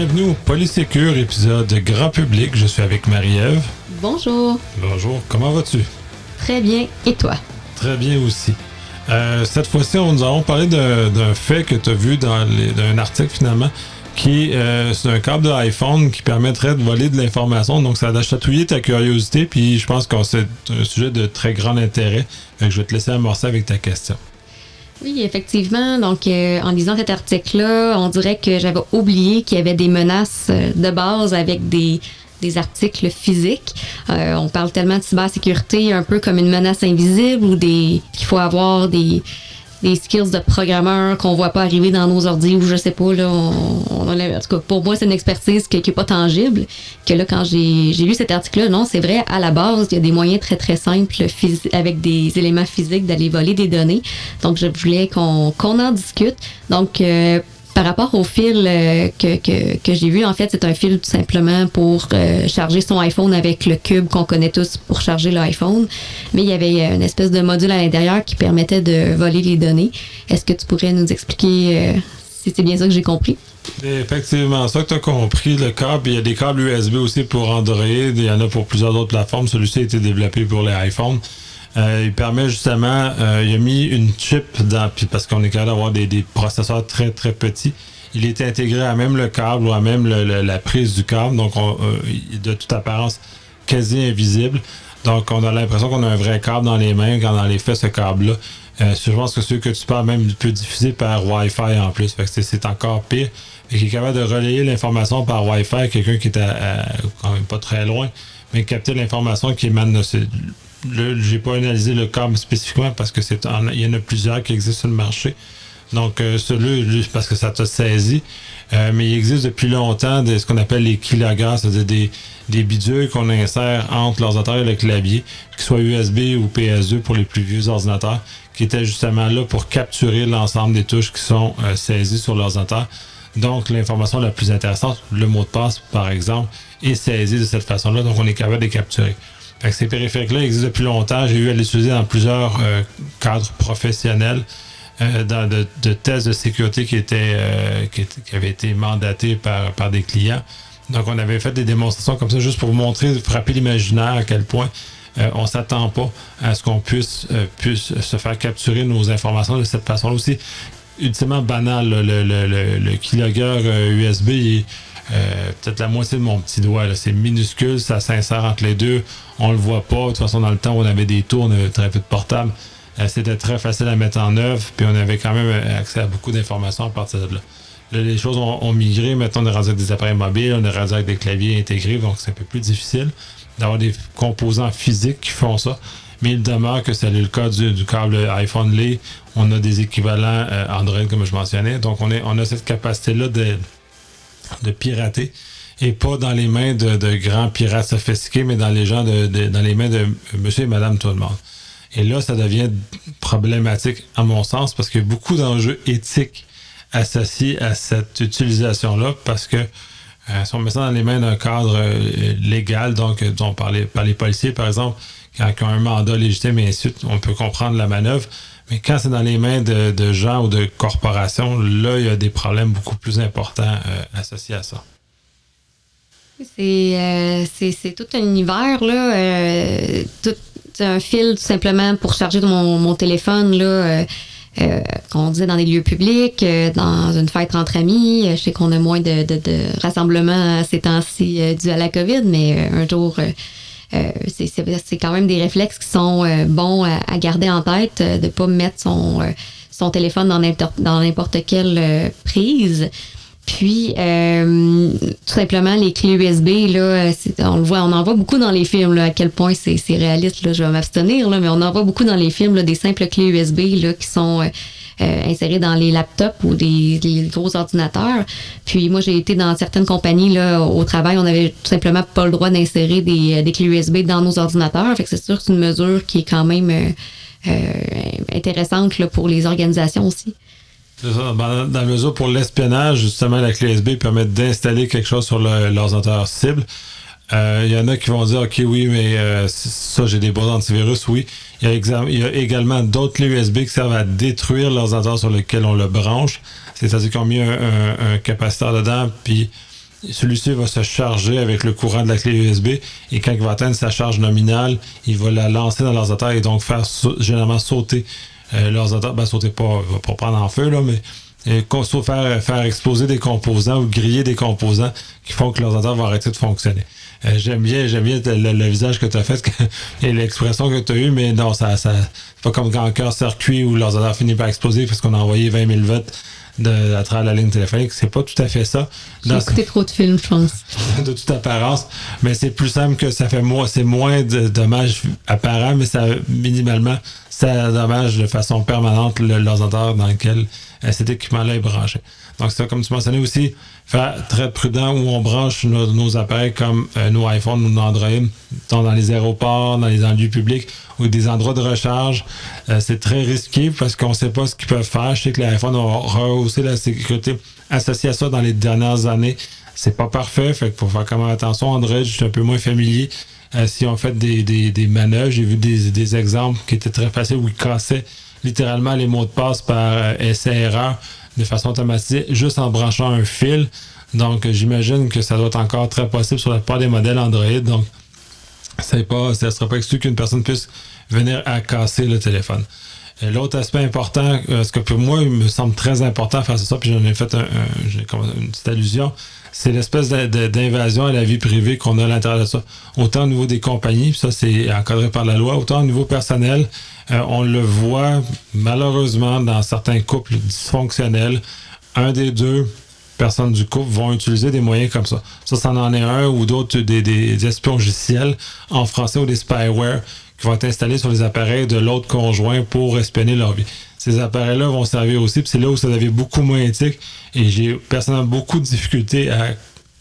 Bienvenue au Polysécure, épisode grand public. Je suis avec Marie-Ève. Bonjour. Bonjour, comment vas-tu? Très bien, et toi? Très bien aussi. Cette fois-ci, nous allons parler d'un fait que tu as vu dans un article finalement, qui c'est un câble de iPhone qui permettrait de voler de l'information. Donc, ça a chatouillé ta curiosité, puis je pense que c'est un sujet de très grand intérêt. Fait que je vais te laisser amorcer avec ta question. Oui, effectivement. Donc, en lisant cet article-là, on dirait que j'avais oublié qu'il y avait des menaces de base avec des articles physiques. On parle tellement de cybersécurité un peu comme une menace invisible ou qu'il faut avoir des skills de programmeur qu'on voit pas arriver dans nos ordi ou je sais pas. Là, en tout cas, pour moi, c'est une expertise qui est pas tangible. Que là, quand j'ai lu cet article-là, non, c'est vrai, à la base, il y a des moyens très, très simples avec des éléments physiques d'aller voler des données. Donc, je voulais qu'on en discute. Donc, par rapport au fil que j'ai vu, en fait, c'est un fil tout simplement pour charger son iPhone avec le cube qu'on connaît tous pour charger l'iPhone. Mais il y avait une espèce de module à l'intérieur qui permettait de voler les données. Est-ce que tu pourrais nous expliquer si c'est bien ça que j'ai compris? Effectivement, ça que tu as compris, le câble, il y a des câbles USB aussi pour Android, il y en a pour plusieurs autres plateformes. Celui-ci a été développé pour les iPhones. Il permet justement, il a mis une chip dans, parce qu'on est capable d'avoir des processeurs très très petits. Il est intégré à même le câble ou à même la prise du câble, donc de toute apparence quasi invisible. Donc on a l'impression qu'on a un vrai câble dans les mains quand dans les faits ce câble-là. Je pense que celui que tu parles même peut diffuser par Wi-Fi en plus, fait que c'est encore pire. Et qui est capable de relayer l'information par Wi-Fi, quelqu'un qui est quand même pas très loin, mais capter l'information qui émane de j'ai pas analysé le câble spécifiquement parce que il y en a plusieurs qui existent sur le marché. Donc celui-là, parce que ça t'a saisi. Mais il existe depuis longtemps ce qu'on appelle les keyloggers, c'est-à-dire des bidules qu'on insère entre l'ordinateur et le clavier, qu'ils soient USB ou PS2 pour les plus vieux ordinateurs, qui étaient justement là pour capturer l'ensemble des touches qui sont saisies sur l'ordinateur. Donc l'information la plus intéressante, le mot de passe par exemple, est saisi de cette façon-là, donc on est capable de les capturer. Fait que ces périphériques-là existent depuis longtemps. J'ai eu à les utiliser dans plusieurs cadres professionnels, dans de tests de sécurité qui avaient été mandatés par des clients. Donc, on avait fait des démonstrations comme ça juste pour vous montrer, frapper l'imaginaire à quel point on ne s'attend pas à ce qu'on puisse se faire capturer nos informations de cette façon-là aussi. Ultimement banal, le keylogger USB, il est peut-être la moitié de mon petit doigt. Là. C'est minuscule, ça s'insère entre les deux. On le voit pas. De toute façon, dans le temps où on avait des tours, on avait très peu de portables. C'était très facile à mettre en œuvre, puis on avait quand même accès à beaucoup d'informations à partir de là. Là, les choses ont migré. Maintenant, on est rendu avec des appareils mobiles, on est rendu avec des claviers intégrés, donc c'est un peu plus difficile d'avoir des composants physiques qui font ça. Mais il demeure que c'est le cas du câble iPhone Lee. On a des équivalents Android, comme je mentionnais. Donc, on a cette capacité-là de pirater, et pas dans les mains de grands pirates sophistiqués, mais dans dans les mains de monsieur et madame tout le monde. Et là, ça devient problématique, à mon sens, parce qu'il y a beaucoup d'enjeux éthiques associés à cette utilisation-là, parce que si on met ça dans les mains d'un cadre légal, donc dont par les policiers, par exemple, qui ont un mandat légitime et ainsi de suite, on peut comprendre la manœuvre. Mais quand c'est dans les mains de gens ou de corporations, là, il y a des problèmes beaucoup plus importants associés à ça. C'est tout un univers, là. C'est un fil, tout simplement, pour charger mon téléphone, là. Qu'on disait dans des lieux publics, dans une fête entre amis. Je sais qu'on a moins de rassemblements ces temps-ci dû à la COVID, mais un jour... c'est quand même des réflexes qui sont bons à garder en tête, de ne pas mettre son téléphone dans n'importe quelle prise. Puis, tout simplement, les clés USB, là, on le voit, on en voit beaucoup dans les films, là, à quel point c'est réaliste. Là, je vais m'abstenir, là, mais on en voit beaucoup dans les films, là, des simples clés USB là, qui sont insérées dans les laptops ou des gros ordinateurs. Puis, moi, j'ai été dans certaines compagnies là, au travail, on avait tout simplement pas le droit d'insérer des clés USB dans nos ordinateurs. Fait que c'est sûr que c'est une mesure qui est quand même intéressante là, pour les organisations aussi. C'est ça. Dans la mesure pour l'espionnage, justement, la clé USB permet d'installer quelque chose sur l'ordinateur cible. Il y en a qui vont dire, OK, oui, mais ça, j'ai des bons antivirus, oui. Il y a également d'autres clés USB qui servent à détruire l'ordinateur sur lequel on le branche. C'est-à-dire qu'ils ont mis un capaciteur dedans, puis celui-ci va se charger avec le courant de la clé USB et quand il va atteindre sa charge nominale, il va la lancer dans l'ordinateur et donc faire généralement sauter l'ordinateur. Ben, sauter pas, il va pas prendre en feu, là, mais faire exploser des composants ou griller des composants qui font que l'ordinateur va arrêter de fonctionner. J'aime bien le visage que tu as fait et l'expression que tu as eue, mais non, c'est pas comme quand un cœur-circuit où l'ordinateur finit par exploser parce qu'on a envoyé 20 000 volts à travers la ligne téléphonique. C'est pas tout à fait ça. J'ai écouté trop de films, je pense. De toute apparence, mais c'est plus simple que ça fait c'est moins de dommages apparents, mais ça minimalement ça dommage de façon permanente l'ordinateur dans lequel cet équipement-là est branché. Donc ça, comme tu mentionnais aussi, faire très prudent où on branche nos appareils comme nos iPhones ou nos Android, dans les aéroports, dans les lieux publics ou des endroits de recharge. C'est très risqué parce qu'on ne sait pas ce qu'ils peuvent faire. Je sais que l'iPhone a rehaussé la sécurité associée à ça dans les dernières années. C'est pas parfait, fait qu'il faut faire quand même attention. Android, je suis un peu moins familier. Si on fait des manœuvres, j'ai vu des exemples qui étaient très faciles où ils cassaient littéralement les mots de passe par essai-erreur de façon automatisée, juste en branchant un fil. Donc, j'imagine que ça doit être encore très possible sur la plupart des modèles Android. Donc, ça ne sera pas exclu qu'une personne puisse venir à casser le téléphone. L'autre aspect important, ce que pour moi, il me semble très important face à ça, puis j'en ai fait une petite allusion, c'est l'espèce d'invasion à la vie privée qu'on a à l'intérieur de ça. Autant au niveau des compagnies, puis ça c'est encadré par la loi, autant au niveau personnel, on le voit malheureusement dans certains couples dysfonctionnels. Un des deux personnes du couple vont utiliser des moyens comme ça. Ça en est un ou d'autres des espions-logiciels en français ou des spyware qui vont être installés sur les appareils de l'autre conjoint pour espionner leur vie. Ces appareils-là vont servir aussi, puis c'est là où ça devient beaucoup moins éthique et j'ai personnellement beaucoup de difficultés à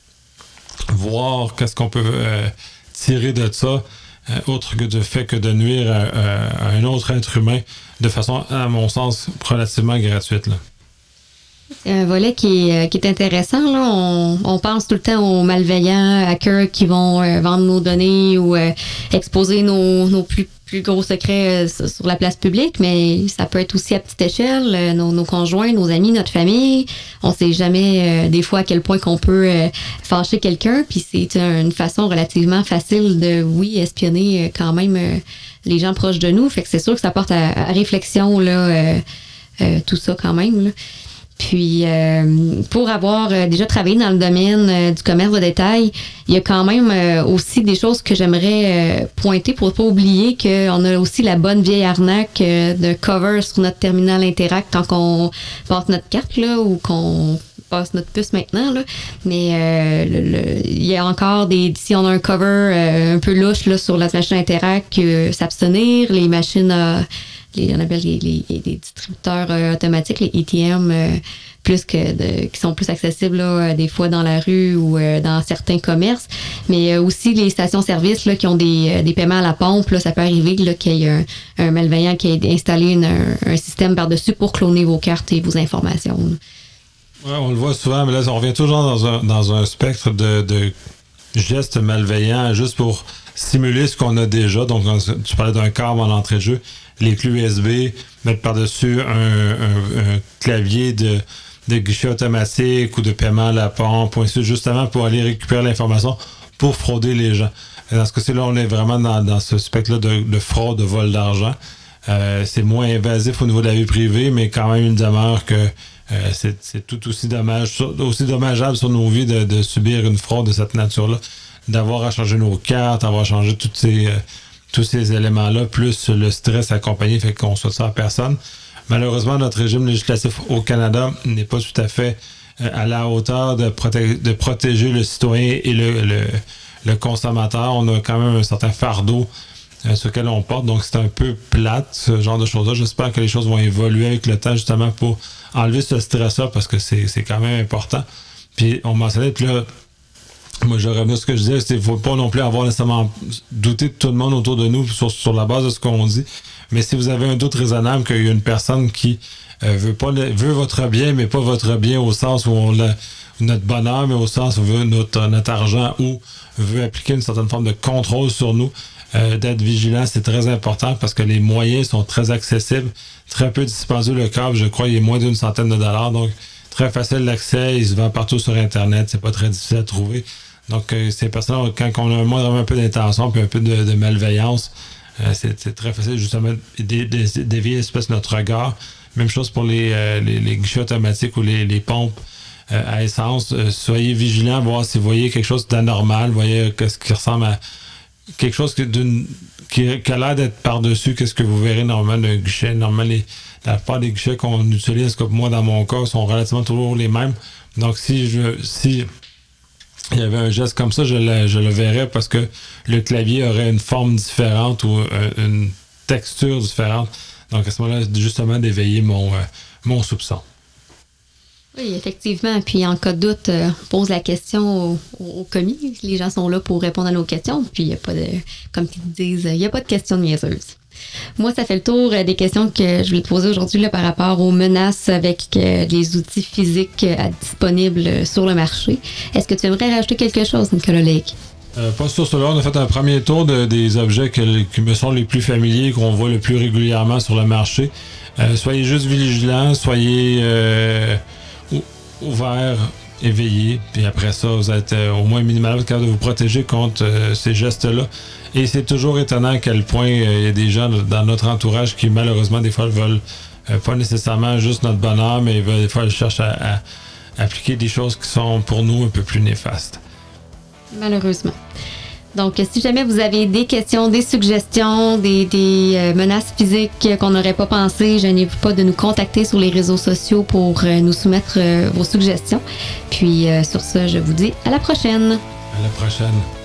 voir qu'est-ce qu'on peut tirer de ça, autre que du fait que de nuire à un autre être humain de façon, à mon sens, relativement gratuite, là. C'est un volet qui est intéressant. Là. On pense tout le temps aux malveillants hackers qui vont vendre nos données ou exposer nos plus gros secrets sur la place publique, mais ça peut être aussi à petite échelle. Nos conjoints, nos amis, notre famille. On sait jamais des fois à quel point qu'on peut fâcher quelqu'un, puis c'est une façon relativement facile de, oui, espionner quand même les gens proches de nous. Fait que c'est sûr que ça porte à réflexion là, tout ça quand même, là. Puis, pour avoir déjà travaillé dans le domaine du commerce de détail, il y a quand même aussi des choses que j'aimerais pointer pour ne pas oublier qu'on a aussi la bonne vieille arnaque de cover sur notre terminal Interac quand on passe notre carte là, ou qu'on passe notre puce maintenant. Là. Mais il y a encore si on a un cover un peu louche là, sur la machine Interac, s'abstenir, les machines on appelle les distributeurs automatiques, les ATM, qui sont plus accessibles là, des fois dans la rue ou dans certains commerces. Mais aussi les stations-service là, qui ont des paiements à la pompe, là, ça peut arriver là, qu'il y ait un malveillant qui ait installé un système par-dessus pour cloner vos cartes et vos informations. Oui, on le voit souvent, mais là, on revient toujours dans un spectre de gestes malveillants juste pour simuler ce qu'on a déjà. Donc, tu parlais d'un câble en entrée de jeu. Les clés USB, mettre par-dessus un clavier de guichet automatique ou de paiement à la pompe, justement pour aller récupérer l'information pour frauder les gens. Et dans ce cas-ci, là, on est vraiment dans ce spectre-là de fraude, de vol d'argent. C'est moins invasif au niveau de la vie privée, mais quand même, il demeure que c'est tout aussi dommageable sur nos vies de subir une fraude de cette nature-là, d'avoir à changer nos cartes, d'avoir à changer tous ces éléments-là, plus le stress accompagné, fait qu'on souhaite ça à personne. Malheureusement, notre régime législatif au Canada n'est pas tout à fait à la hauteur de protéger le citoyen et le consommateur. On a quand même un certain fardeau sur lequel on porte, donc c'est un peu plate, ce genre de choses-là. J'espère que les choses vont évoluer avec le temps, justement, pour enlever ce stress-là, parce que c'est quand même important. Puis, on mentionnait que là, moi, je reviens à ce que je disais, c'est qu'il ne faut pas non plus avoir nécessairement douter de tout le monde autour de nous sur la base de ce qu'on dit. Mais si vous avez un doute raisonnable qu'il y a une personne qui veut votre bien, mais pas votre bien au sens où notre bonheur, mais au sens où veut notre argent ou veut appliquer une certaine forme de contrôle sur nous, d'être vigilant, c'est très important parce que les moyens sont très accessibles, très peu dispendieux. Le câble, je crois, il est moins d'100 $, donc très facile d'accès, il se vend partout sur Internet, c'est pas très difficile à trouver. Donc, ces personnes, quand on a un peu d'intention puis un peu de malveillance, c'est très facile justement d'éveiller l'espèce de notre regard. Même chose pour les guichets automatiques ou les pompes à essence. Soyez vigilants, voir si vous voyez quelque chose d'anormal, voyez ce qui ressemble à quelque chose qui a l'air d'être par-dessus qu'est-ce que vous verrez normalement d'un guichet. Normalement, la plupart des guichets qu'on utilise, comme moi dans mon cas, sont relativement toujours les mêmes. Donc, si il y avait un geste comme ça, je le verrais parce que le clavier aurait une forme différente ou une texture différente. Donc, à ce moment-là, justement, d'éveiller mon soupçon. Oui, effectivement. Puis, en cas de doute, pose la question au commis. Les gens sont là pour répondre à nos questions. Puis, il n'y a pas de, comme ils disent, il n'y a pas de questions niaiseuses. Moi, ça fait le tour des questions que je voulais te poser aujourd'hui là, par rapport aux menaces avec les outils physiques disponibles sur le marché. Est-ce que tu aimerais rajouter quelque chose, Nicolas Lake? Pas sur cela. On a fait un premier tour des objets qui me sont les plus familiers, qu'on voit le plus régulièrement sur le marché. Soyez juste vigilants, soyez ouverts, éveillés. Puis après ça, vous êtes au moins minimalement capable de vous protéger contre ces gestes-là. Et c'est toujours étonnant à quel point il y a des gens dans notre entourage qui, malheureusement, des fois, veulent pas nécessairement juste notre bonheur, mais des fois, ils cherchent à appliquer des choses qui sont pour nous un peu plus néfastes. Malheureusement. Donc, si jamais vous avez des questions, des suggestions, des menaces physiques qu'on n'aurait pas pensé, je n'hésitez pas de nous contacter sur les réseaux sociaux pour nous soumettre vos suggestions. Puis, sur ce, je vous dis à la prochaine. À la prochaine.